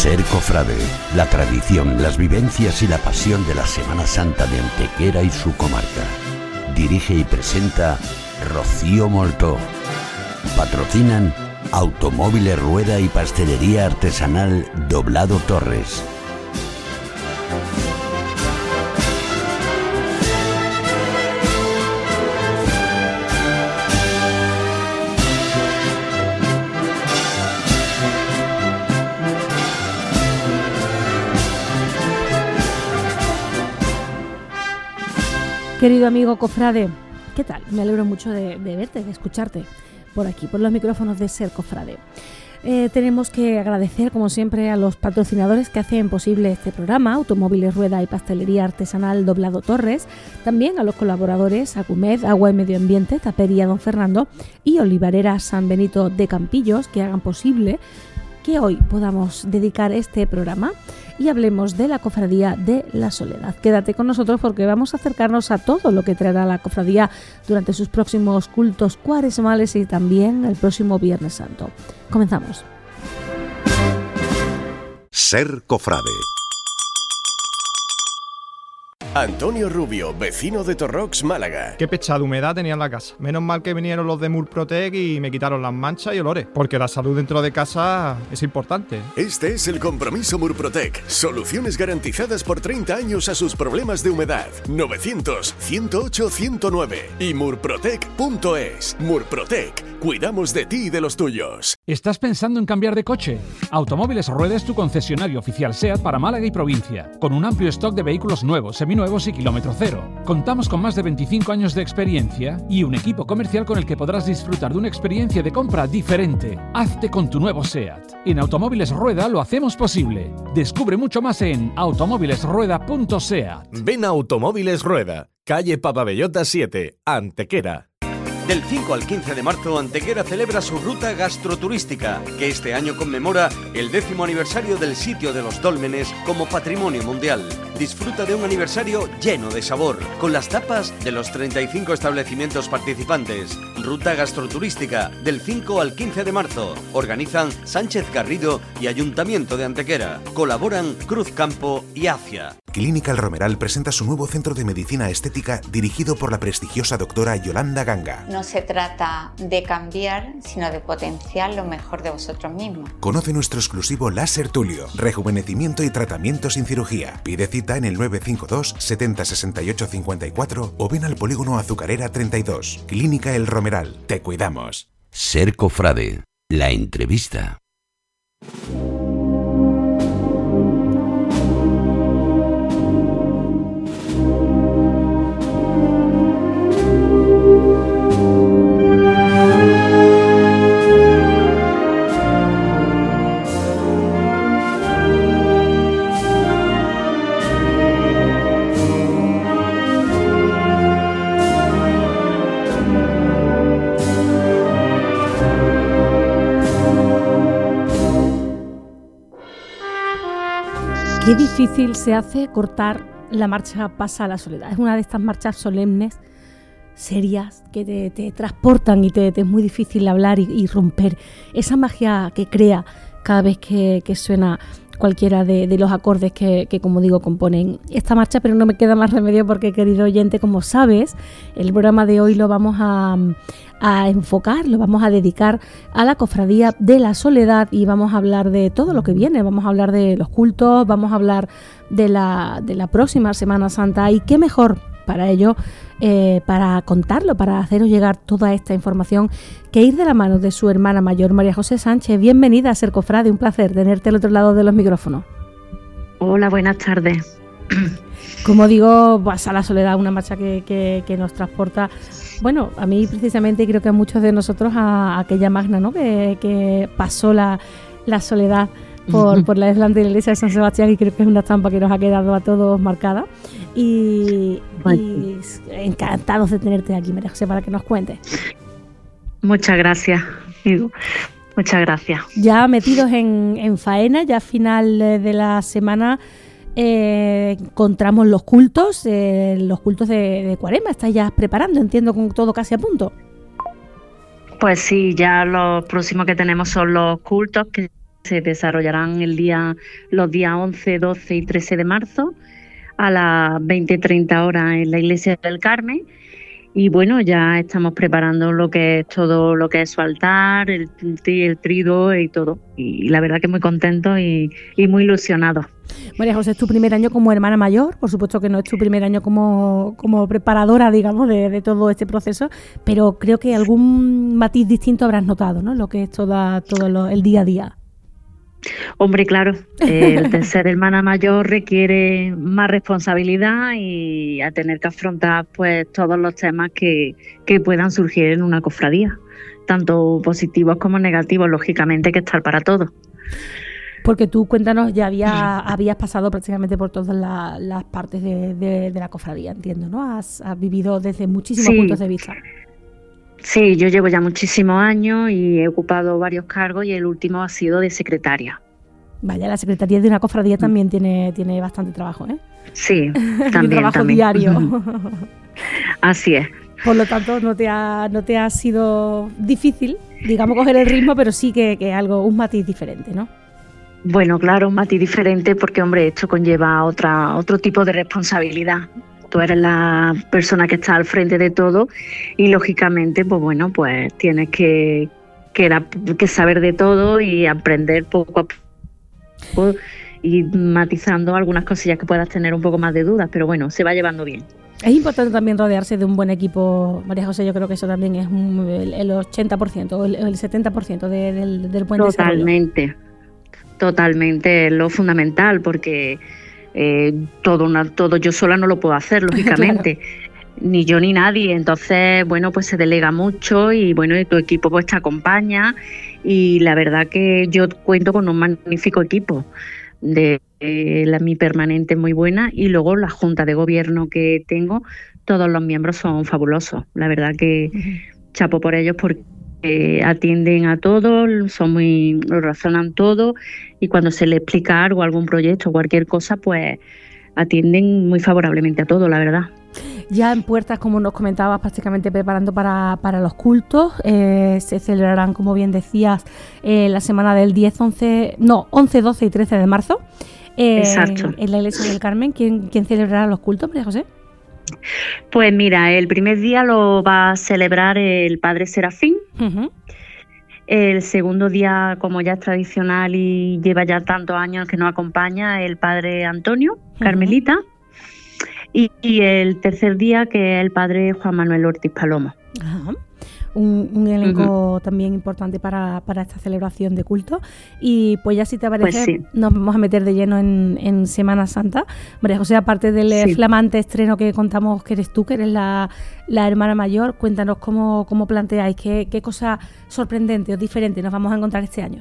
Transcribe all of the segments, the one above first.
Ser cofrade, la tradición, las vivencias y la pasión de la Semana Santa de Antequera y su comarca. Dirige y presenta Rocío Moltó. Patrocinan Automóviles Rueda y Pastelería Artesanal Doblado Torres. Querido amigo cofrade, ¿qué tal? Me alegro mucho de verte, de escucharte por aquí, por los micrófonos de Ser Cofrade. Tenemos que agradecer, como siempre, a los patrocinadores que hacen posible este programa, Automóviles Rueda y Pastelería Artesanal Doblado Torres, también a los colaboradores Acumed, Agua y Medio Ambiente, Tapería Don Fernando y Olivarera San Benito de Campillos, que hagan posible que hoy podamos dedicar este programa y hablemos de la Cofradía de la Soledad. Quédate con nosotros porque vamos a acercarnos a todo lo que traerá la Cofradía durante sus próximos cultos cuaresmales y también el próximo Viernes Santo. Comenzamos. Ser cofrade. Antonio Rubio, vecino de Torrox, Málaga. Qué pechada humedad tenía en la casa. Menos mal que vinieron los de Murprotec y me quitaron las manchas y olores, porque la salud dentro de casa es importante. Este es el compromiso Murprotec. Soluciones garantizadas por 30 años a sus problemas de humedad. 900-108-109 y murprotec.es. Murprotec. Cuidamos de ti y de los tuyos. ¿Estás pensando en cambiar de coche? Automóviles Rueda es tu concesionario oficial SEAT para Málaga y provincia, con un amplio stock de vehículos nuevos, seminuevos y kilómetro cero. Contamos con más de 25 años de experiencia y un equipo comercial con el que podrás disfrutar de una experiencia de compra diferente. Hazte con tu nuevo SEAT. En Automóviles Rueda lo hacemos posible. Descubre mucho más en automóvilesrueda.seat. Ven a Automóviles Rueda, calle Papabellota 7, Antequera. Del 5 al 15 de marzo, Antequera celebra su ruta gastroturística, que este año conmemora el 10º aniversario del sitio de los Dólmenes como patrimonio mundial. Disfruta de un aniversario lleno de sabor, con las tapas de los 35 establecimientos participantes. Ruta gastroturística, del 5 al 15 de marzo. Organizan Sánchez Garrido y Ayuntamiento de Antequera. Colaboran Cruz Campo y ACIA. Clínica El Romeral presenta su nuevo centro de medicina estética dirigido por la prestigiosa doctora Yolanda Ganga. No se trata de cambiar, sino de potenciar lo mejor de vosotros mismos. Conoce nuestro exclusivo láser Tulio, rejuvenecimiento y tratamiento sin cirugía. Pide cita en el 952 70 68 54 o ven al Polígono Azucarera 32. Clínica El Romeral. Te cuidamos. Ser cofrade, la entrevista. Qué difícil se hace cortar la marcha Pasa a la Soledad. Es una de estas marchas solemnes, serias, que te transportan y te es muy difícil hablar y romper esa magia que crea cada vez que suena cualquiera de los acordes que, como digo, componen esta marcha. Pero no me queda más remedio porque, querido oyente, como sabes, el programa de hoy lo vamos a enfocar, lo vamos a dedicar a la Cofradía de la Soledad y vamos a hablar de todo lo que viene. Vamos a hablar de los cultos, vamos a hablar de la próxima Semana Santa, y qué mejor para ello, para contarlo, para haceros llegar toda esta información, que ir de la mano de su hermana mayor, María José Sánchez. Bienvenida a Ser Cofrade, un placer tenerte al otro lado de los micrófonos. Hola, buenas tardes. Como digo, Pasa a la Soledad, una marcha que nos transporta, bueno, a mí precisamente, creo que a muchos de nosotros, a aquella magna, ¿no?, que pasó la soledad por la delante de la iglesia de San Sebastián, y creo que es una estampa que nos ha quedado a todos marcada. Y encantados de tenerte aquí, María José, para que nos cuentes. Muchas gracias, Ido. Muchas gracias. Ya metidos en faena, ya a final de la semana encontramos los cultos de Cuaresma. ¿Estáis ya preparando? Entiendo, con todo casi a punto. Pues sí, ya lo próximo que tenemos son los cultos, que se desarrollarán los días 11, 12 y 13 de marzo a las 20:30 horas en la Iglesia del Carmen. Y bueno, ya estamos preparando lo que es todo lo que es su altar, el trido y todo. Y la verdad que muy contentos y muy ilusionados. María José, es tu primer año como hermana mayor, por supuesto que no es tu primer año como preparadora, digamos, de todo este proceso, pero creo que algún matiz distinto habrás notado, ¿no? Lo que es el día a día. Hombre, claro, el ser hermana mayor requiere más responsabilidad y a tener que afrontar pues todos los temas que puedan surgir en una cofradía, tanto positivos como negativos, lógicamente hay que estar para todo. Porque tú, cuéntanos, ya habías pasado prácticamente por todas las partes de la cofradía, entiendo, ¿no? Has vivido desde muchísimos puntos de vista. Sí, yo llevo ya muchísimos años y he ocupado varios cargos y el último ha sido de secretaria. Vaya, la secretaría de una cofradía también tiene bastante trabajo, ¿eh? Sí, también. Un trabajo diario. Así es. Por lo tanto, no te ha sido difícil, digamos, coger el ritmo, pero sí que un matiz diferente, ¿no? Bueno, claro, un matiz diferente porque, hombre, esto conlleva otro tipo de responsabilidad. Tú eres la persona que está al frente de todo y lógicamente pues tienes que saber de todo y aprender poco a poco y matizando algunas cosillas que puedas tener un poco más de dudas, pero bueno, se va llevando bien. Es importante también rodearse de un buen equipo, María José. Yo creo que eso también es el 80% o el 70% del buen desarrollo. Totalmente, es lo fundamental porque todo yo sola no lo puedo hacer, lógicamente. Claro. Ni yo ni nadie. Entonces, bueno, pues se delega mucho y bueno, y tu equipo pues te acompaña y la verdad que yo cuento con un magnífico equipo. Mi permanente es muy buena y luego la junta de gobierno que tengo, todos los miembros son fabulosos. La verdad que chapo por ellos porque atienden a todo, lo razonan todo y cuando se les explica algo, algún proyecto, cualquier cosa, pues atienden muy favorablemente a todo, la verdad. Ya en puertas, como nos comentabas, prácticamente preparando para los cultos, se celebrarán, como bien decías, la semana del 11, 12 y 13 de marzo. Exacto. En la Iglesia del Carmen. ¿Quién celebrará los cultos, María José? Pues mira, el primer día lo va a celebrar el Padre Serafín. Uh-huh. El segundo día, como ya es tradicional y lleva ya tantos años que nos acompaña, el Padre Antonio, Carmelita. Uh-huh. Y el tercer día, que es el Padre Juan Manuel Ortiz Palomo. Uh-huh. Un elenco también importante para esta celebración de culto. Y pues ya, si te parece, pues sí, nos vamos a meter de lleno en Semana Santa. María José, aparte del flamante estreno que contamos que eres tú, que eres la hermana mayor, cuéntanos cómo planteáis, qué cosa sorprendente o diferente nos vamos a encontrar este año.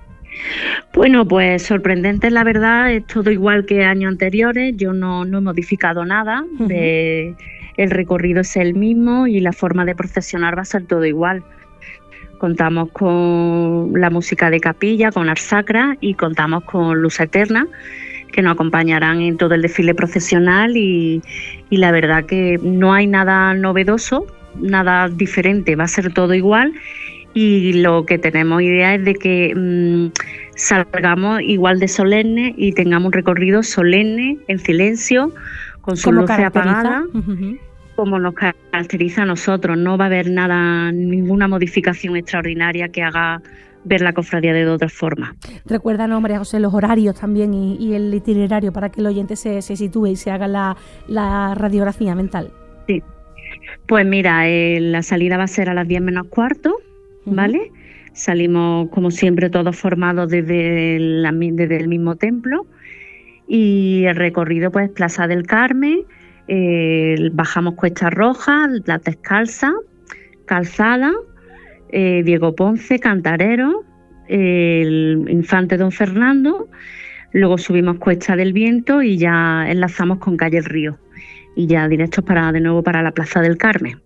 Bueno, pues sorprendente, la verdad, es todo igual que años anteriores. Yo no he modificado nada. Uh-huh. El recorrido es el mismo y la forma de procesionar va a ser todo igual. Contamos con la música de capilla, con Ars Sacra y contamos con Luz Eterna, que nos acompañarán en todo el desfile procesional y la verdad que no hay nada novedoso, nada diferente, va a ser todo igual. Y lo que tenemos idea es de que salgamos igual de solemne y tengamos un recorrido solemne, en silencio, con sus luces apagadas, como nos caracteriza a nosotros. No va a haber ninguna modificación extraordinaria que haga ver la cofradía de otra forma. Recuérdanos, María José, los horarios también y el itinerario para que el oyente se sitúe y se haga la radiografía mental. Sí, pues mira, la salida va a ser a las 10 menos cuarto. ¿Vale? Salimos como siempre todos formados desde el mismo templo y el recorrido pues Plaza del Carmen, bajamos Cuesta Roja, La Descalza, Calzada, Diego Ponce, Cantarero, el Infante Don Fernando, luego subimos Cuesta del Viento y ya enlazamos con Calle El Río y ya directos de nuevo para la Plaza del Carmen.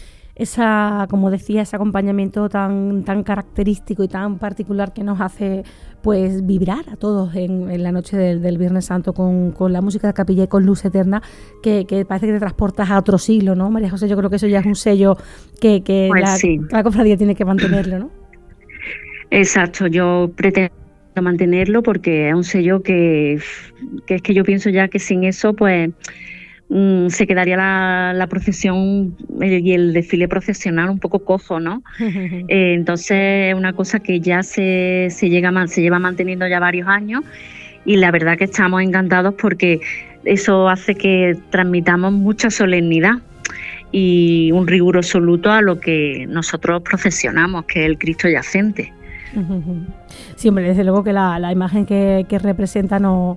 Como decía, ese acompañamiento tan característico y tan particular que nos hace pues vibrar a todos en la noche del Viernes Santo con la música de capilla y con Luz Eterna, que parece que te transportas a otro siglo, ¿no, María José? Yo creo que eso ya es un sello que pues la cofradía tiene que mantenerlo, ¿no? Exacto, yo pretendo mantenerlo porque es un sello que es que yo pienso ya que sin eso pues se quedaría la procesión y el desfile procesional un poco cojo, ¿no? Entonces es una cosa que ya se lleva manteniendo ya varios años y la verdad que estamos encantados porque eso hace que transmitamos mucha solemnidad y un rigor absoluto a lo que nosotros procesionamos, que es el Cristo yacente. Sí, hombre, desde luego que la imagen que representa no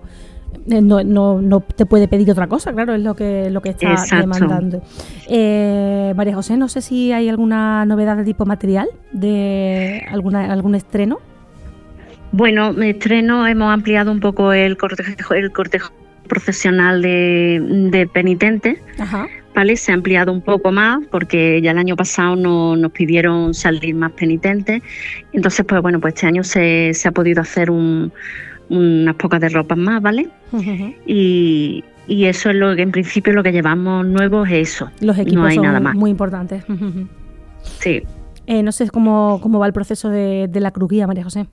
te puede pedir otra cosa, claro, es lo que está Exacto. demandando. María José, no sé si hay alguna novedad de tipo material, de algún estreno. Bueno, estreno, hemos ampliado un poco el cortejo procesional de penitentes. Ajá. ¿Vale? Se ha ampliado un poco más porque ya el año pasado nos pidieron salir más penitentes. Entonces, pues bueno, pues este año se ha podido hacer unas pocas de ropas más, ¿vale? Uh-huh. Y eso es lo que en principio lo que llevamos nuevo es eso. Los equipos no hay son nada más. muy importantes. Uh-huh. Sí. No sé cómo va el proceso de la cruz guía, María José.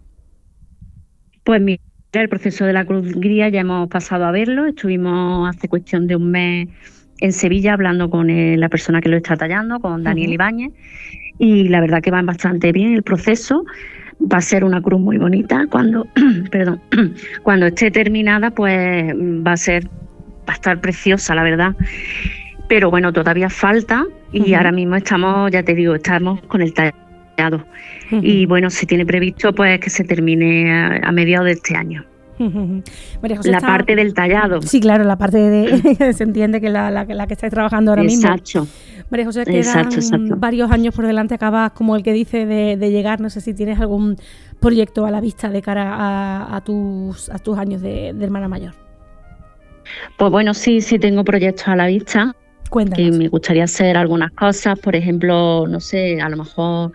Pues mira, el proceso de la cruz guía ya hemos pasado a verlo. Estuvimos hace cuestión de un mes en Sevilla hablando con la persona que lo está tallando, con Daniel Ibáñez, y la verdad que va bastante bien el proceso. Va a ser una cruz muy bonita. Cuando esté terminada, pues va a estar preciosa, la verdad. Pero bueno, todavía falta y ahora mismo estamos con el tallado. Y bueno, se tiene previsto pues que se termine a mediados de este año. María José, parte del tallado. Sí, claro, la parte se entiende que la que estáis trabajando ahora mismo. Exacto. María José, quedan varios años por delante, acabas como el que dice de llegar. No sé si tienes algún proyecto a la vista de cara a tus años de hermana mayor. Pues bueno, sí tengo proyectos a la vista. Cuéntanos. Que me gustaría hacer algunas cosas, por ejemplo, no sé, a lo mejor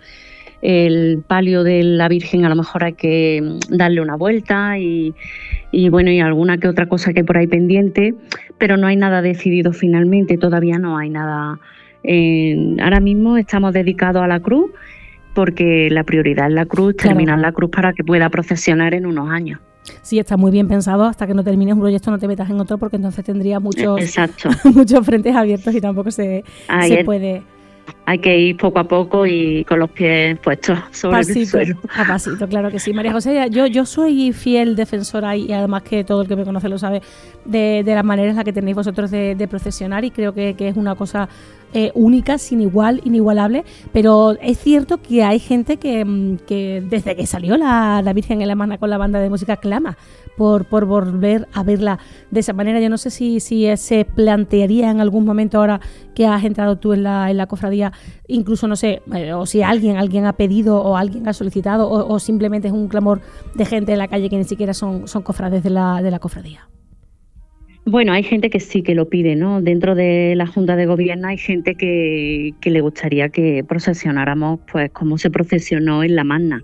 el palio de la Virgen a lo mejor hay que darle una vuelta y bueno, y alguna que otra cosa que hay por ahí pendiente, pero no hay nada decidido finalmente, todavía no hay nada. Ahora mismo estamos dedicados a la cruz porque la prioridad es la cruz, terminar la cruz para que pueda procesionar en unos años. Sí, está muy bien pensado. Hasta que no termines un proyecto no te metas en otro porque entonces tendrías muchos frentes abiertos y tampoco se puede. Hay que ir poco a poco y con los pies puestos sobre el suelo. A pasito, claro que sí. María José, yo soy fiel defensora y además que todo el que me conoce lo sabe de las maneras en las que tenéis vosotros de procesionar y creo que es una cosa única, sin igual, inigualable, pero es cierto que hay gente que desde que salió la Virgen en la Magna con la banda de música clama por volver a verla de esa manera. Yo no sé si se plantearía en algún momento ahora que has entrado tú en la cofradía, incluso no sé, o si alguien ha pedido o alguien ha solicitado o simplemente es un clamor de gente en la calle que ni siquiera son cofrades de la cofradía. Bueno, hay gente que sí que lo pide, ¿no? Dentro de la Junta de Gobierno hay gente que le gustaría que procesionáramos pues como se procesionó en la Magna.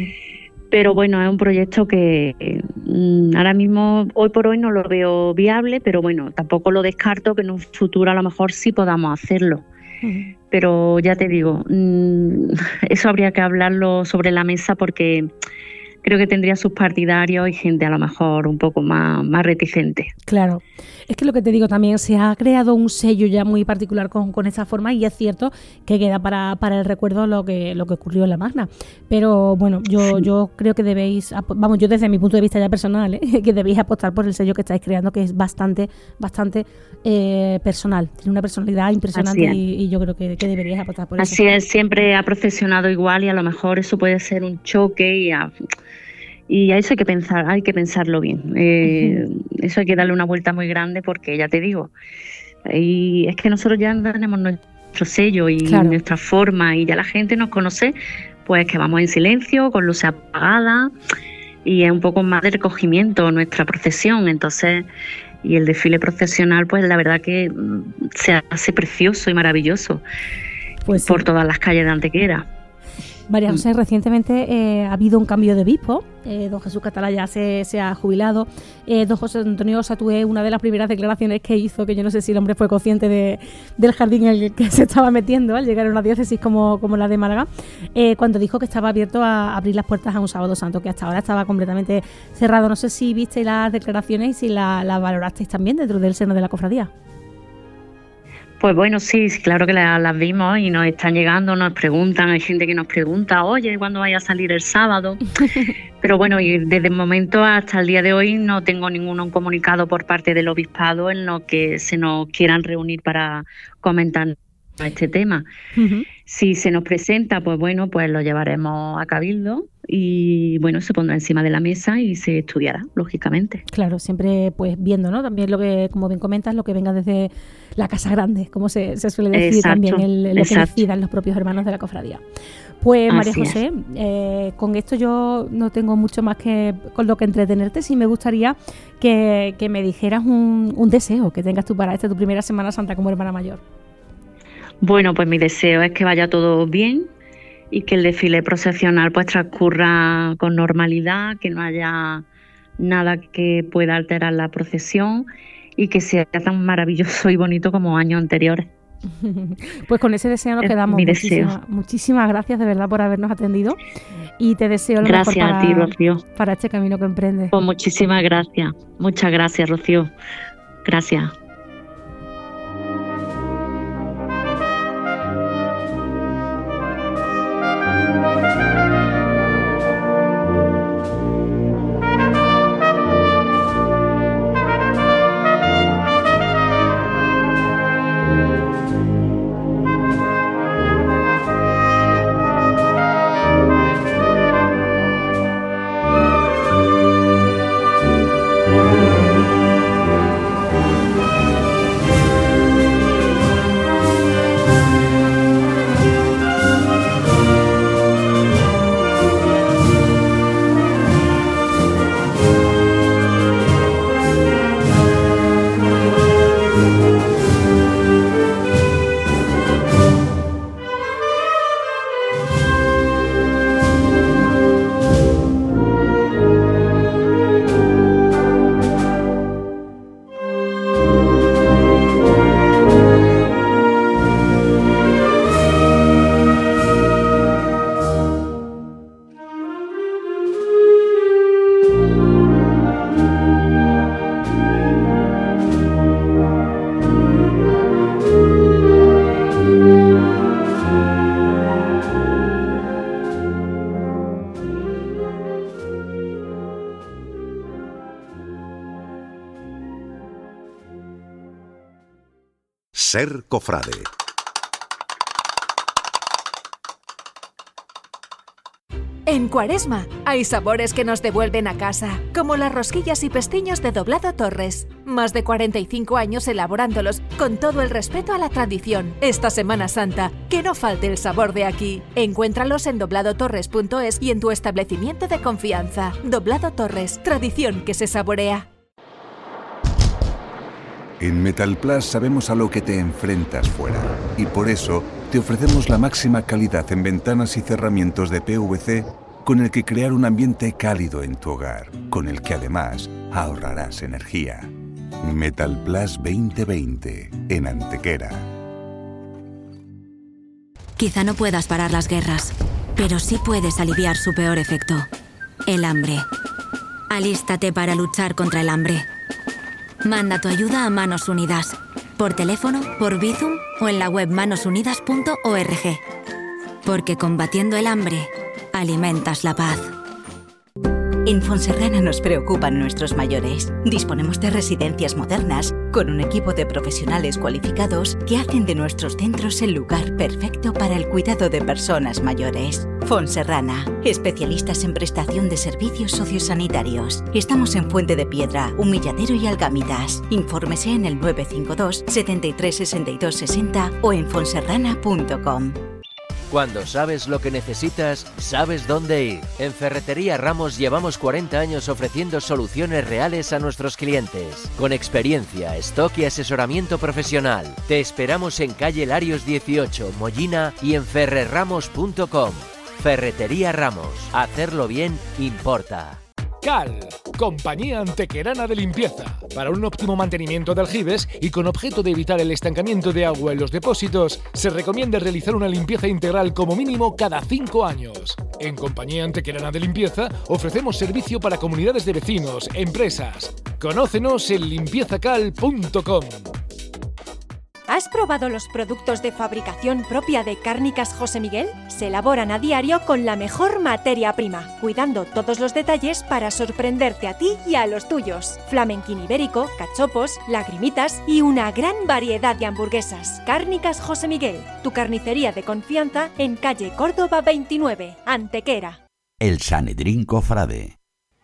Pero bueno, es un proyecto que ahora mismo, hoy por hoy no lo veo viable, pero bueno, tampoco lo descarto que en un futuro a lo mejor sí podamos hacerlo. Pero ya te digo, eso habría que hablarlo sobre la mesa porque creo que tendría sus partidarios y gente a lo mejor un poco más reticente. Claro. Es que lo que te digo también, se ha creado un sello ya muy particular con esa forma y es cierto que queda para el recuerdo lo que ocurrió en la Magna. Pero bueno, yo creo que debéis, vamos, yo desde mi punto de vista ya personal, que debéis apostar por el sello que estáis creando, que es bastante personal. Tiene una personalidad impresionante y yo creo que deberíais apostar por eso. Así es, siempre ha procesionado igual y a lo mejor eso puede ser un choque y a eso hay que pensarlo bien. Eso hay que darle una vuelta muy grande porque ya te digo, y es que nosotros ya tenemos nuestro sello y nuestra forma y ya la gente nos conoce, pues que vamos en silencio, con luces apagadas y es un poco más de recogimiento nuestra procesión. Entonces, y el desfile procesional, pues la verdad que se hace precioso y maravilloso por todas las calles de Antequera. María José, recientemente ha habido un cambio de obispo. Don Jesús Catalá ya se ha jubilado. Don José Antonio Satué, una de las primeras declaraciones que hizo, que yo no sé si el hombre fue consciente del jardín en el que se estaba metiendo al llegar a una diócesis como la de Málaga, cuando dijo que estaba abierto a abrir las puertas a un sábado santo, que hasta ahora estaba completamente cerrado. No sé si visteis las declaraciones y si las valorasteis también dentro del seno de la cofradía. Pues bueno, sí, claro que las vimos y nos están llegando, nos preguntan, hay gente que nos pregunta, oye, ¿cuándo vaya a salir el sábado? Pero bueno, y desde el momento hasta el día de hoy no tengo ningún comunicado por parte del obispado en lo que se nos quieran reunir para comentar este tema. Uh-huh. Si se nos presenta, pues bueno, pues lo llevaremos a cabildo y bueno, se pondrá encima de la mesa y se estudiará, lógicamente. Claro, siempre pues viendo, ¿no? También lo que, como bien comentas, lo que venga desde la casa grande, como se suele decir. Exacto, también lo que decidan los propios hermanos de la cofradía. Pues María José, con esto yo no tengo mucho más que con lo que entretenerte. Sí me gustaría que me dijeras un deseo que tengas tú para tu primera Semana Santa como hermana mayor. Bueno, pues mi deseo es que vaya todo bien y que el desfile procesional pues transcurra con normalidad, que no haya nada que pueda alterar la procesión y que sea tan maravilloso y bonito como años anteriores. Pues con ese deseo nos quedamos. Muchísimas gracias de verdad por habernos atendido y te deseo lo mejor a ti, Rocío, para este camino que emprendes. Pues muchísimas gracias. Muchas gracias, Rocío. Gracias. Ser cofrade. En Cuaresma hay sabores que nos devuelven a casa, como las rosquillas y pestiños de Doblado Torres. Más de 45 años elaborándolos con todo el respeto a la tradición. Esta Semana Santa, que no falte el sabor de aquí. Encuéntralos en dobladotorres.es y en tu establecimiento de confianza. Doblado Torres, tradición que se saborea. En Metal Plus sabemos a lo que te enfrentas fuera y por eso te ofrecemos la máxima calidad en ventanas y cerramientos de PVC con el que crear un ambiente cálido en tu hogar, con el que además ahorrarás energía. Metal Plus 2020 en Antequera. Quizá no puedas parar las guerras, pero sí puedes aliviar su peor efecto, el hambre. Alístate para luchar contra el hambre. Manda tu ayuda a Manos Unidas, por teléfono, por Bizum o en la web manosunidas.org. Porque combatiendo el hambre, alimentas la paz. En Fonserrana nos preocupan nuestros mayores. Disponemos de residencias modernas, con un equipo de profesionales cualificados que hacen de nuestros centros el lugar perfecto para el cuidado de personas mayores. Fonserrana, especialistas en prestación de servicios sociosanitarios. Estamos en Fuente de Piedra, Humilladero y Algámidas. Infórmese en el 952 73 62 60 o en fonserrana.com. Cuando sabes lo que necesitas, sabes dónde ir. En Ferretería Ramos llevamos 40 años ofreciendo soluciones reales a nuestros clientes. Con experiencia, stock y asesoramiento profesional. Te esperamos en calle Larios 18, Mollina y en ferrerramos.com. Ferretería Ramos. Hacerlo bien importa. CAL, Compañía Antequerana de Limpieza. Para un óptimo mantenimiento de aljibes y con objeto de evitar el estancamiento de agua en los depósitos, se recomienda realizar una limpieza integral como mínimo cada 5 años. En Compañía Antequerana de Limpieza ofrecemos servicio para comunidades de vecinos, empresas. Conócenos en limpiezacal.com. ¿Has probado los productos de fabricación propia de Cárnicas José Miguel? Se elaboran a diario con la mejor materia prima, cuidando todos los detalles para sorprenderte a ti y a los tuyos. Flamenquín ibérico, cachopos, lagrimitas y una gran variedad de hamburguesas. Cárnicas José Miguel, tu carnicería de confianza en calle Córdoba 29, Antequera. El Sanedrín Cofrade.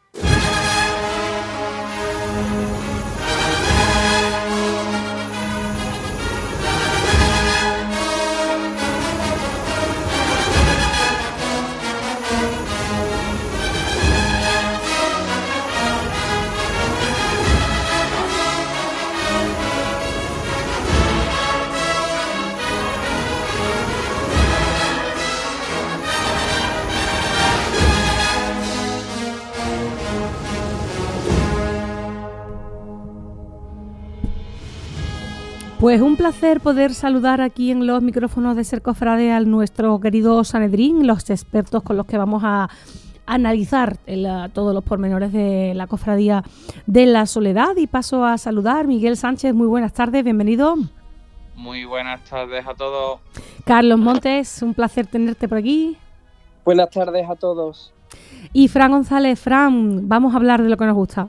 Pues un placer poder saludar aquí en los micrófonos de Ser Cofrade a nuestro querido Sanedrín, los expertos con los que vamos a analizar todos los pormenores de la Cofradía de la Soledad. Y paso a saludar Miguel Sánchez. Muy buenas tardes, bienvenido. Muy buenas tardes a todos. Carlos Montes, un placer tenerte por aquí. Buenas tardes a todos. Y Fran González. Fran, vamos a hablar de lo que nos gusta.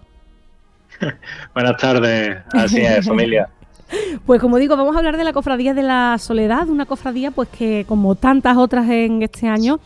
Buenas tardes, así es, familia. Pues como digo, vamos a hablar de la Cofradía de la Soledad, una cofradía pues que como tantas otras en este año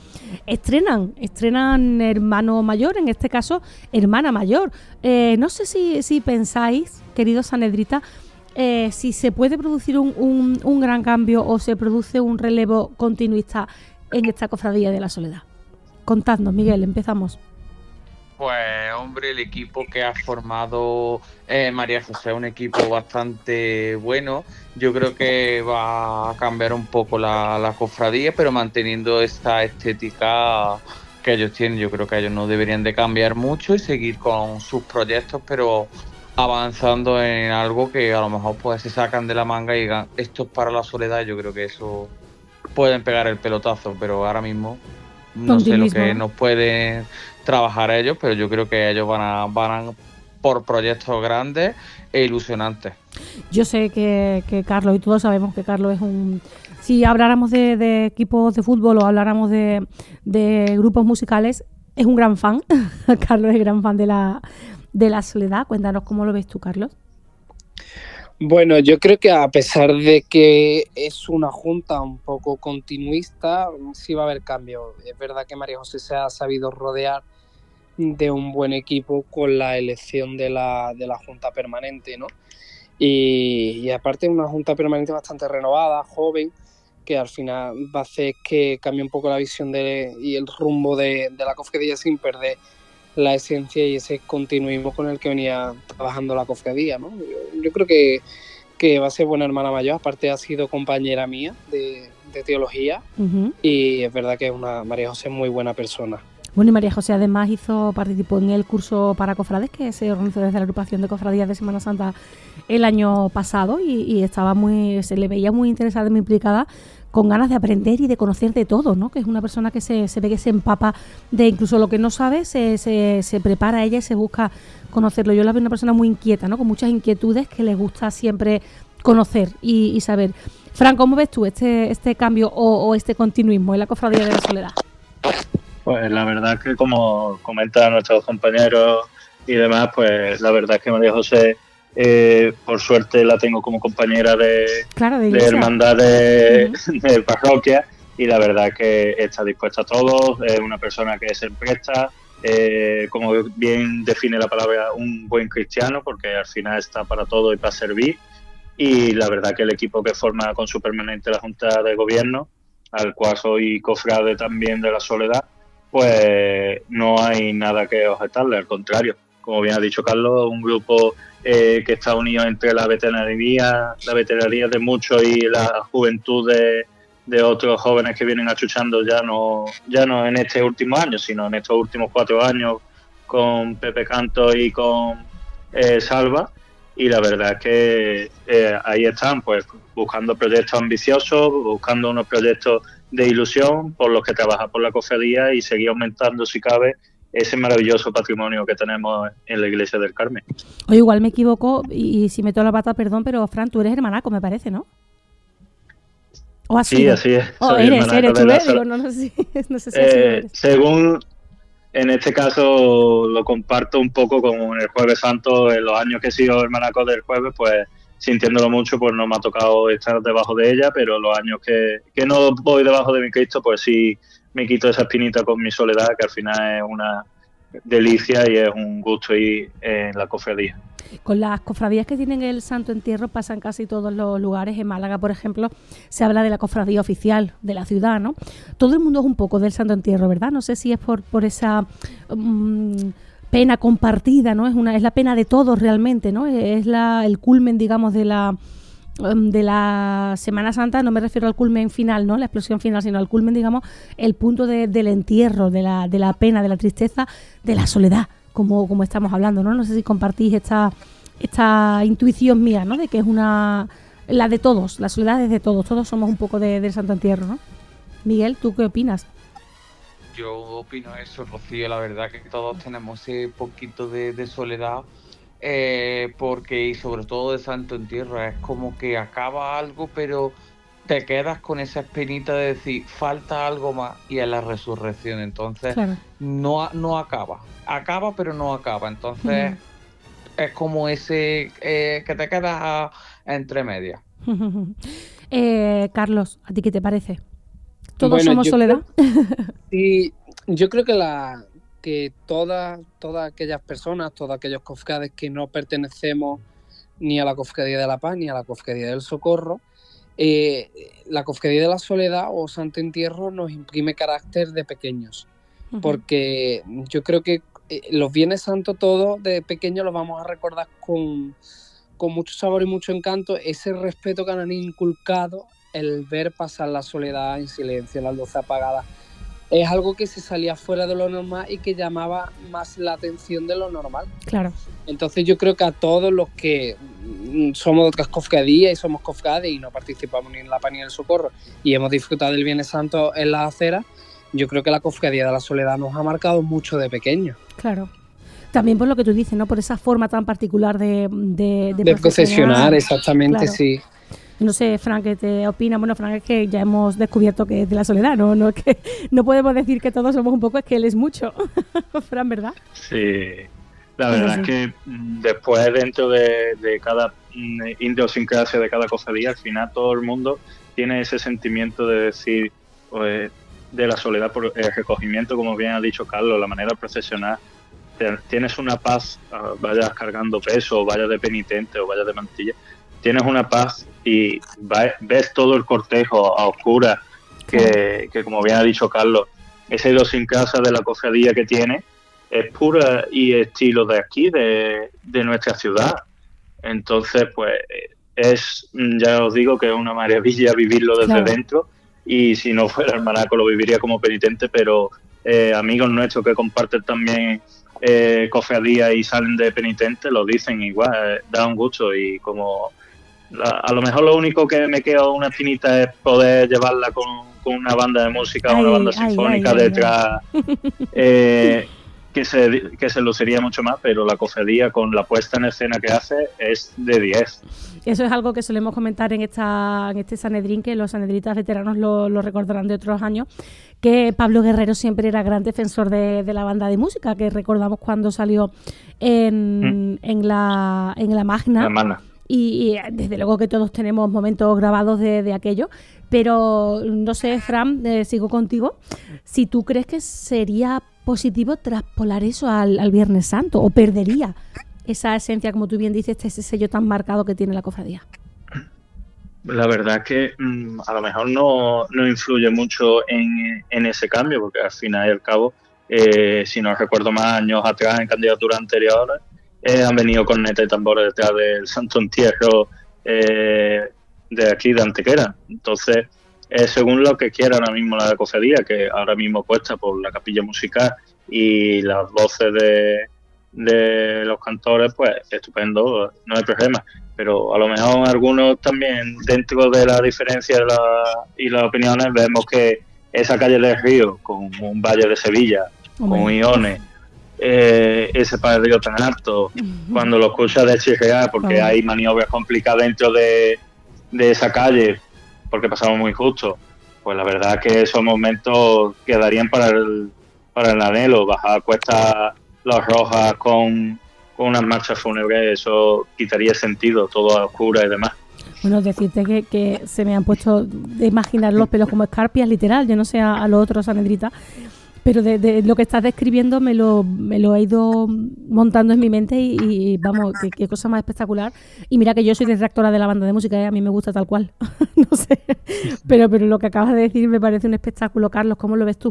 estrenan hermano mayor, en este caso hermana mayor. No sé si pensáis, queridos sanedritas, si se puede producir un gran cambio o se produce un relevo continuista en esta Cofradía de la Soledad. Contadnos, Miguel, empezamos. Pues hombre, el equipo que ha formado María José es un equipo bastante bueno. Yo creo que va a cambiar un poco la cofradía, pero manteniendo esta estética que ellos tienen. Yo creo que ellos no deberían de cambiar mucho y seguir con sus proyectos, pero avanzando en algo que a lo mejor pues se sacan de la manga y digan, esto es para la Soledad. Yo creo que eso pueden pegar el pelotazo, pero ahora mismo no sé lo que nos pueden trabajar ellos, pero yo creo que ellos van a por proyectos grandes e ilusionantes. Yo sé que Carlos, y todos sabemos que Carlos es un... Si habláramos de equipos de fútbol o habláramos de grupos musicales, es un gran fan. Carlos es gran fan de la Soledad. Cuéntanos cómo lo ves tú, Carlos. Bueno, yo creo que a pesar de que es una junta un poco continuista, sí va a haber cambio. Es verdad que María José se ha sabido rodear de un buen equipo con la elección de la junta permanente, ¿no? Y aparte una junta permanente bastante renovada, joven, que al final va a hacer que cambie un poco la visión y el rumbo de la cofradía sin perder la esencia y ese continuismo con el que venía trabajando la cofradía, ¿no? Yo creo que va a ser buena hermana mayor. Aparte ha sido compañera mía de teología. Uh-huh. Y es verdad que es una María José muy buena persona. Bueno, y María José además participó en el curso para cofrades que se organizó desde la agrupación de cofradías de Semana Santa el año pasado y estaba se le veía muy interesada, muy implicada, con ganas de aprender y de conocer de todo, ¿no? Que es una persona que se ve que se empapa de incluso lo que no sabe, se prepara a ella y se busca conocerlo. Yo la veo una persona muy inquieta, ¿no? Con muchas inquietudes que le gusta siempre conocer y saber. Fran, ¿cómo ves tú este cambio o este continuismo en la Cofradía de la Soledad? Pues la verdad es que, como comentan nuestros compañeros y demás, pues la verdad es que María José, por suerte la tengo como compañera de hermandad de parroquia, y la verdad es que está dispuesta a todo, es una persona que se presta, como bien define la palabra, un buen cristiano, porque al final está para todo y para servir. Y la verdad que el equipo que forma con su permanente la Junta de Gobierno, al cual soy cofrade también de la Soledad, pues no hay nada que objetarle, al contrario. Como bien ha dicho Carlos, un grupo que está unido entre la veteranía de muchos y la juventud de otros jóvenes que vienen achuchando ya no en este último año, sino en estos últimos 4 años con Pepe Canto y con Salva, y la verdad es que ahí están pues buscando proyectos ambiciosos, buscando unos proyectos de ilusión por los que trabajar por la cofradía y seguir aumentando si cabe ese maravilloso patrimonio que tenemos en la Iglesia del Carmen. Oye, igual me equivoco y si meto la pata, perdón, pero Fran, tú eres hermanaco, me parece, ¿no? ¿O así? Sí, así es. Eres tú, digo, no sé si así eres. Según, en este caso lo comparto un poco con el Jueves Santo. En los años que he sido hermanaco del Jueves, pues sintiéndolo mucho, pues no me ha tocado estar debajo de ella, pero los años que no voy debajo de mi Cristo, pues sí me quito esa espinita con mi soledad, que al final es una delicia y es un gusto ir en la cofradía. Con las cofradías que tienen el Santo Entierro pasa en casi todos los lugares. En Málaga, por ejemplo, se habla de la cofradía oficial de la ciudad, ¿no? Todo el mundo es un poco del Santo Entierro, ¿verdad? No sé si es por esa pena compartida, ¿no? Es la pena de todos realmente, ¿no? Es el culmen, digamos, de la Semana Santa. No me refiero al culmen final, ¿no? La explosión final, sino al culmen, digamos, el punto del entierro, de la pena, de la tristeza, de la soledad, como estamos hablando, ¿no? No sé si compartís esta intuición mía, ¿no? De que es la de todos, la soledad es de todos somos un poco del Santo Entierro, ¿no? Miguel, ¿tú qué opinas? Yo opino eso, Rocío, la verdad que todos tenemos ese poquito de soledad, porque, y sobre todo de Santo Entierro, es como que acaba algo, pero te quedas con esa espinita de decir, falta algo más, y es la resurrección. Entonces, claro, no acaba, pero no acaba. Entonces, es como ese que te quedas entre medias. Carlos, ¿a ti qué te parece? ¿Todos somos soledad? Sí, yo creo que todas aquellas personas, todos aquellos cofrades que no pertenecemos ni a la Cofradía de la Paz ni a la Cofradía del Socorro, la Cofradía de la Soledad o Santo Entierro nos imprime carácter de pequeños, porque yo creo que los Viernes Santos todos de pequeños los vamos a recordar con mucho sabor y mucho encanto, ese respeto que han inculcado, el ver pasar la soledad en silencio, las luces apagadas. Es algo que se salía fuera de lo normal y que llamaba más la atención de lo normal. Claro. Entonces yo creo que a todos los que somos de otras cofradías y somos cofrades y no participamos ni en la Paz ni en el Socorro y hemos disfrutado del Viernes Santo en las aceras, yo creo que la Cofradía de la Soledad nos ha marcado mucho de pequeños. Claro. También por lo que tú dices, ¿no? Por esa forma tan particular de procesionar, exactamente, claro. Sí. No sé, Fran, ¿qué te opina? Bueno, Fran, es que ya hemos descubierto que es de la soledad, ¿no? Es que no podemos decir que todos somos un poco, es que él es mucho. Fran, ¿verdad? Sí, la verdad es que después dentro de cada idiosincrasia de cada cofradía, al final todo el mundo tiene ese sentimiento de decir, pues, de la soledad por el recogimiento, como bien ha dicho Carlos, la manera de procesionar. Tienes una paz, vayas cargando peso, o vayas de penitente o vayas de mantilla, tienes una paz y ves todo el cortejo a oscuras que como bien ha dicho Carlos, esa idiosincrasia de la cofradía que tiene es pura y estilo de aquí, de nuestra ciudad. Entonces, pues ya os digo que es una maravilla vivirlo desde dentro, y si no fuera hermanaco lo viviría como penitente, pero amigos nuestros que comparten también cofradía y salen de penitente lo dicen igual, da un gusto. Y como a lo mejor lo único que me queda una espinita es poder llevarla con una banda de música, una banda sinfónica detrás, que se luciría mucho más, pero la cofradía con la puesta en escena que hace es de 10. Eso es algo que solemos comentar en este Sanedrín, que los sanedritas veteranos lo recordarán de otros años, que Pablo Guerrero siempre era gran defensor de la banda de música, que recordamos cuando salió en la Magna. Y desde luego que todos tenemos momentos grabados de aquello, pero no sé, Fran, sigo contigo, si tú crees que sería positivo traspolar eso al Viernes Santo, o perdería esa esencia, como tú bien dices, ese sello tan marcado que tiene la cofradía. La verdad es que a lo mejor no influye mucho en ese cambio, porque al final y al cabo, si no recuerdo más años atrás, en candidaturas anteriores, han venido cornetas y tambores detrás del Santo Entierro de aquí, de Antequera. Entonces, según lo que quiera ahora mismo la cofradía, que ahora mismo cuesta por la capilla musical y las voces de los cantores, pues estupendo, no hay problema. Pero a lo mejor algunos también, dentro de la diferencia y las opiniones, vemos que esa calle del Río, con un valle de Sevilla, con Iones, ese Padre tan alto, cuando lo escuchas de chirrear, porque hay maniobras complicadas dentro de esa calle, porque pasamos muy justo, pues la verdad que esos momentos quedarían para el anhelo. Bajar cuesta Las Rojas con unas marchas fúnebres, eso quitaría sentido, todo a oscuras y demás. Bueno, decirte que se me han puesto de imaginar los pelos como escarpias, literal. Yo no sé a lo otro, Sanedrita, pero de lo que estás describiendo me lo he ido montando en mi mente y vamos, qué cosa más espectacular. Y mira que yo soy detractora de la banda de música, a mí me gusta tal cual, no sé, pero lo que acabas de decir me parece un espectáculo. Carlos, ¿cómo lo ves tú?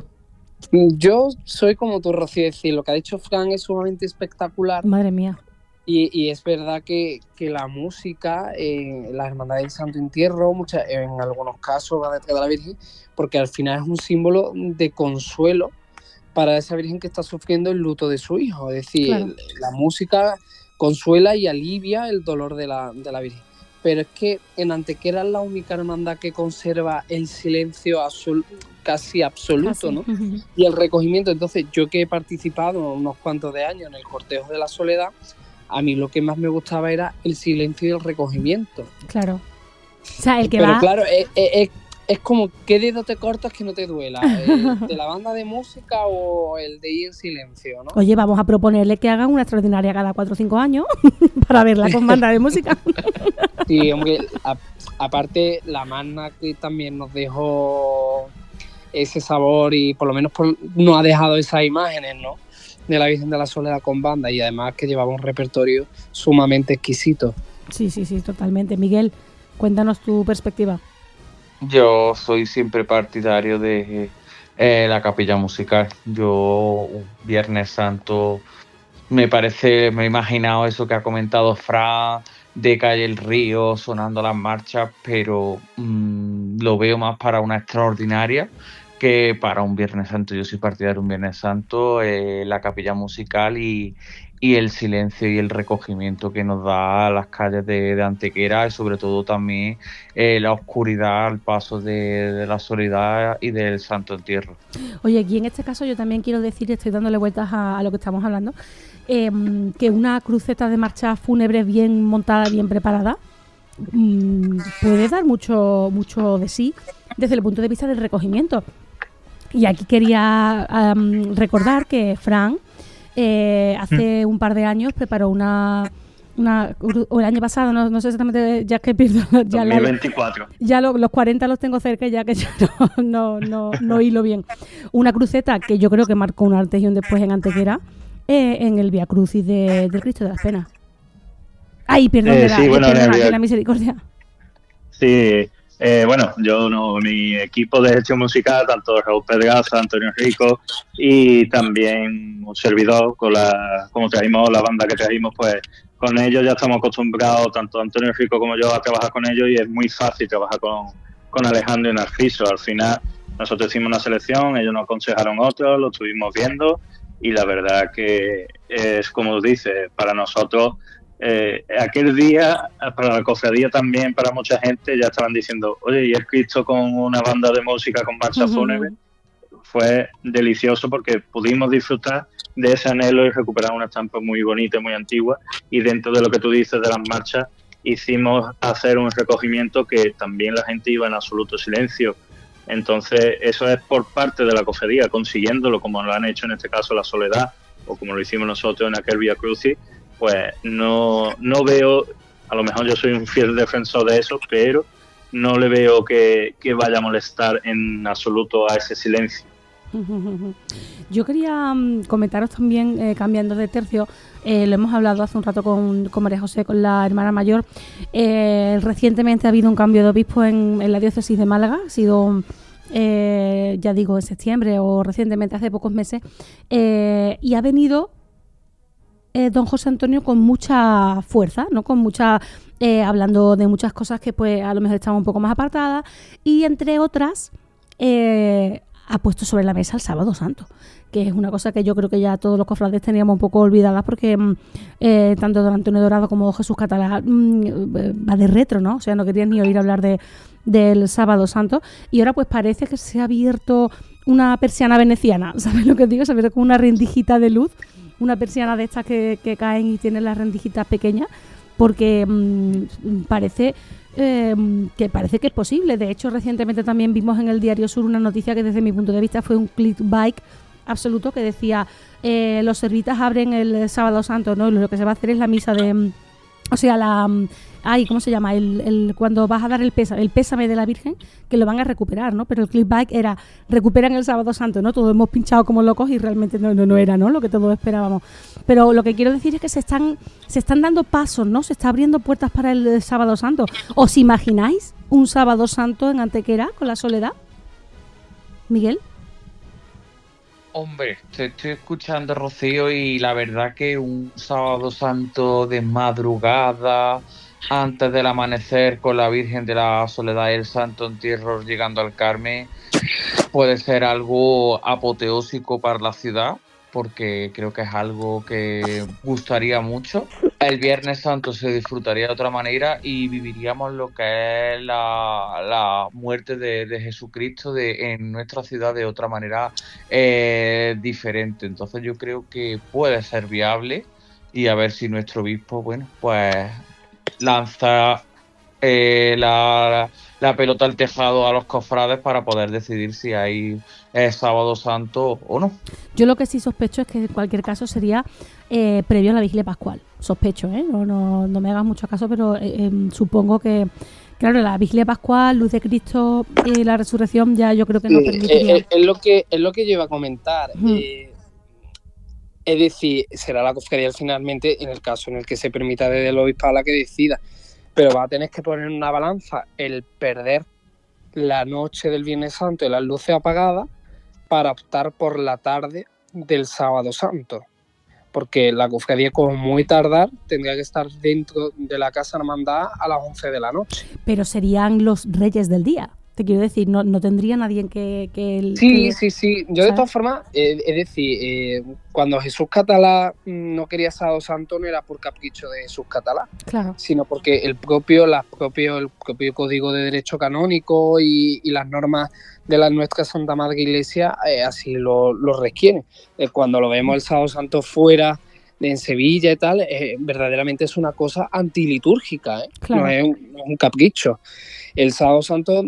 Yo soy como tú, Rocío, decir, lo que ha dicho Fran es sumamente espectacular. Madre mía. Y es verdad que la música, la Hermandad del Santo Entierro, en algunos casos va detrás de la Virgen, porque al final es un símbolo de consuelo para esa Virgen que está sufriendo el luto de su hijo. Es decir, claro, la música consuela y alivia el dolor de la Virgen. Pero es que en Antequera es la única hermandad que conserva el silencio casi absoluto, ¿no? Y el recogimiento. Entonces, yo que he participado unos cuantos de años en el cortejo de la soledad, a mí lo que más me gustaba era el silencio y el recogimiento. Claro. O sea, el que Pero va... claro, es como, ¿qué dedo te cortas que no te duela? ¿El de la banda de música o el de ir en silencio, no? Oye, vamos a proponerle que hagan una extraordinaria cada 4 o 5 años para verla con banda de música. Sí, hombre, aparte la Magna que también nos dejó ese sabor y por lo menos nos ha dejado esas imágenes, ¿no?, de la Virgen de la Soledad con banda, y además que llevaba un repertorio sumamente exquisito. Sí, totalmente. Miguel, cuéntanos tu perspectiva. Yo soy siempre partidario de la capilla musical. Yo, Viernes Santo, me he imaginado eso que ha comentado Fran, de Calle el Río, sonando las marchas, pero lo veo más para una extraordinaria que para un Viernes Santo. Yo soy partidario de un Viernes Santo, la capilla musical y el silencio y el recogimiento que nos da las calles de Antequera, y sobre todo también la oscuridad al paso de la soledad y del Santo Entierro. Oye, aquí en este caso yo también quiero decir, estoy dándole vueltas a lo que estamos hablando, que una cruceta de marchas fúnebres bien montada, bien preparada, puede dar mucho de sí desde el punto de vista del recogimiento. Y aquí quería recordar que Fran hace un par de años preparó o el año pasado, no sé exactamente, ya que pierdo ya 2024. Ya los 40 los tengo cerca, ya que ya no hilo bien. Una cruceta que yo creo que marcó un antes y un después en Antequera, en el Vía Crucis del Cristo de las Penas. Ay, perdón, de la Misericordia. Sí. Mi equipo de gestión musical, tanto Raúl Pedraza, Antonio Rico y también un servidor, como trajimos la banda que trajimos, pues con ellos ya estamos acostumbrados, tanto Antonio Rico como yo, a trabajar con ellos, y es muy fácil trabajar con Alejandro y Narciso. Al final nosotros hicimos una selección, ellos nos aconsejaron otros, lo estuvimos viendo, y la verdad que es como dice, para nosotros aquel día, para la cofradía también, para mucha gente, ya estaban diciendo, oye, ¿y el Cristo con una banda de música con marcha fúnebre? Fue delicioso porque pudimos disfrutar de ese anhelo y recuperar una estampa muy bonita y muy antigua, y dentro de lo que tú dices de las marchas, hicimos hacer un recogimiento que también la gente iba en absoluto silencio. Entonces eso es por parte de la cofradía, consiguiéndolo, como lo han hecho en este caso la Soledad, o como lo hicimos nosotros en aquel Vía Crucis. Pues no veo, a lo mejor yo soy un fiel defensor de eso, pero no le veo que vaya a molestar en absoluto a ese silencio. Yo quería comentaros también, cambiando de tercio, lo hemos hablado hace un rato con María José, con la hermana mayor. Recientemente ha habido un cambio de obispo en la diócesis de Málaga, ha sido, ya digo, en septiembre o recientemente, hace pocos meses, y ha venido don José Antonio con mucha fuerza, ¿no? Con mucha hablando de muchas cosas que pues a lo mejor estaban un poco más apartadas, y entre otras ha puesto sobre la mesa el Sábado Santo, que es una cosa que yo creo que ya todos los cofrades teníamos un poco olvidadas, porque tanto don Antonio Dorado como Jesús Catalá va de retro, ¿no? O sea, no querían ni oír hablar del Sábado Santo, y ahora pues parece que se ha abierto una persiana veneciana, ¿sabes lo que digo? Se ha abierto como una rendijita de luz, una persiana de estas que caen y tienen las rendijitas pequeñas, porque parece que es posible. De hecho, recientemente también vimos en el Diario Sur una noticia que desde mi punto de vista fue un clickbait absoluto, que decía los servitas abren el Sábado Santo, ¿no? Lo que se va a hacer es la misa de... O sea, ¿cómo se llama? Cuando vas a dar el pésame de la Virgen, que lo van a recuperar, ¿no? Pero el clickbait era, recuperan el Sábado Santo, ¿no? Todos hemos pinchado como locos y realmente no era, ¿no? Lo que todos esperábamos. Pero lo que quiero decir es que se están dando pasos, ¿no? Se está abriendo puertas para el Sábado Santo. ¿Os imagináis un Sábado Santo en Antequera con la Soledad? ¿Miguel? Hombre, te estoy escuchando, Rocío, y la verdad que un Sábado Santo de madrugada, antes del amanecer, con la Virgen de la Soledad y el Santo Entierro llegando al Carmen, puede ser algo apoteósico para la ciudad, porque creo que es algo que gustaría mucho. El Viernes Santo se disfrutaría de otra manera y viviríamos lo que es la muerte de Jesucristo en nuestra ciudad de otra manera diferente. Entonces yo creo que puede ser viable, y a ver si nuestro obispo, bueno, pues lanza la pelota al tejado a los cofrades para poder decidir si hay Sábado Santo o no. Yo lo que sí sospecho es que en cualquier caso sería previo a la Vigilia Pascual. Sospecho, no me hagas mucho caso, pero supongo que, claro, la Vigilia Pascual, Luz de Cristo y la Resurrección ya yo creo que no permitiría. Es lo que yo iba a comentar. Es decir, será la cofradía finalmente, en el caso en el que se permita desde el obispado, la que decida. Pero va a tener que poner en una balanza el perder la noche del Viernes Santo y las luces apagadas para optar por la tarde del Sábado Santo. Porque la cofradía, como muy tardar, tendría que estar dentro de la casa hermandad a las 11 de la noche. Pero serían los reyes del día. Te quiero decir, no tendría nadie que Sí. Yo, de todas formas, es decir, cuando Jesús Catalá no quería Sábado Santo, no era por capricho de Jesús Catalá, claro, sino porque el propio Código de Derecho Canónico y las normas de la nuestra Santa Madre Iglesia así lo requieren. Cuando lo vemos el Sábado Santo fuera, en Sevilla y tal, verdaderamente es una cosa antilitúrgica, claro. No es un capricho. El Sábado Santo,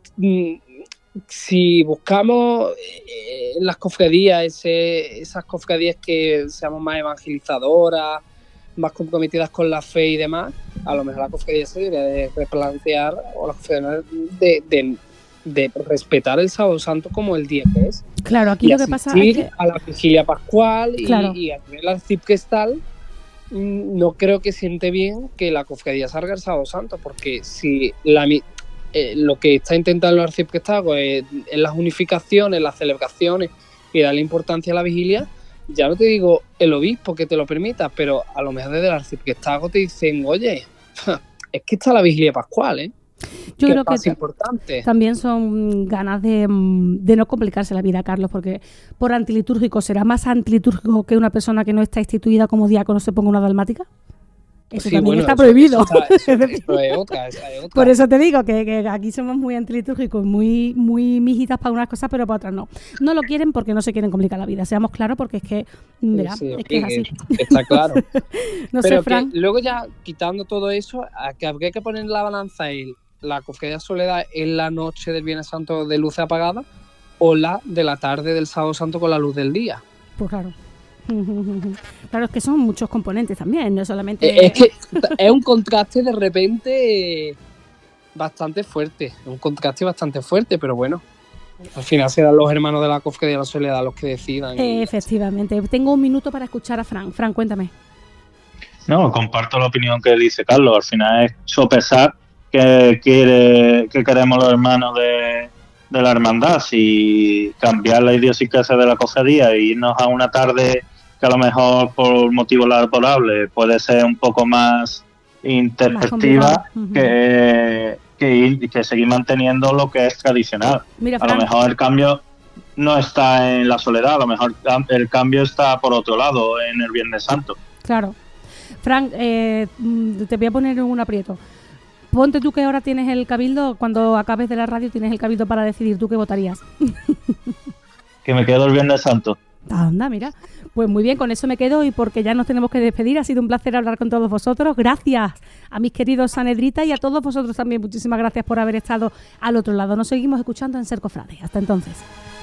si buscamos en las cofradías, esas cofradías que seamos más evangelizadoras, más comprometidas con la fe y demás, a lo mejor la cofradía se debería de replantear, o la cofradía de respetar el Sábado Santo como el día que es. Claro, aquí y lo que pasa es que a la Vigilia Pascual, claro, y a nivel arciprestral, no creo que siente bien que la cofradía salga el Sábado Santo, porque si lo que está intentando el arciprestazgo es las unificaciones, las celebraciones y darle importancia a la vigilia, ya no te digo el obispo que te lo permita, pero a lo mejor desde el arciprestazgo te dicen, oye, es que está la Vigilia Pascual, Yo creo que importante. También son ganas de no complicarse la vida, Carlos, porque por antilitúrgico, ¿será más antilitúrgico que una persona que no está instituida como diácono se ponga una dalmática? Eso sí, también está prohibido. Eso es otra. Por eso te digo que aquí somos muy antilitúrgicos, muy mijitas para unas cosas, pero para otras no. No lo quieren porque no se quieren complicar la vida, seamos claros, porque es que, verá, es que es así. Está claro. No pero sé, Fran. Luego ya, quitando todo eso, a que habría que poner en la balanza la cofradía Soledad en la noche del Viernes Santo de luces apagadas o la de la tarde del Sábado Santo con la luz del día. Pues claro. Claro, es que son muchos componentes también, no solamente... Es que es un contraste de repente bastante fuerte, pero bueno, al final serán los hermanos de la cofradía de la Soledad los que decidan. Efectivamente. Tengo un minuto para escuchar a Fran. Fran, cuéntame. No, comparto la opinión que dice Carlos. Al final es sopesar que queremos los hermanos de la hermandad. Si cambiar la idiosincrasia de la cofradía e irnos a una tarde que a lo mejor por motivos laborables puede ser un poco más intempestiva que seguir manteniendo lo que es tradicional. Mira, a lo mejor el cambio no está en la soledad, a lo mejor el cambio está por otro lado, en el Viernes Santo. Claro. Frank, te voy a poner en un aprieto. Ponte tú que ahora tienes el cabildo, cuando acabes de la radio tienes el cabildo para decidir tú qué votarías. Que me quedo el Viernes Santo. Anda, mira. Pues muy bien, con eso me quedo y porque ya nos tenemos que despedir. Ha sido un placer hablar con todos vosotros. Gracias a mis queridos sanedritas y a todos vosotros también. Muchísimas gracias por haber estado al otro lado. Nos seguimos escuchando en Ser Cofrades. Hasta entonces.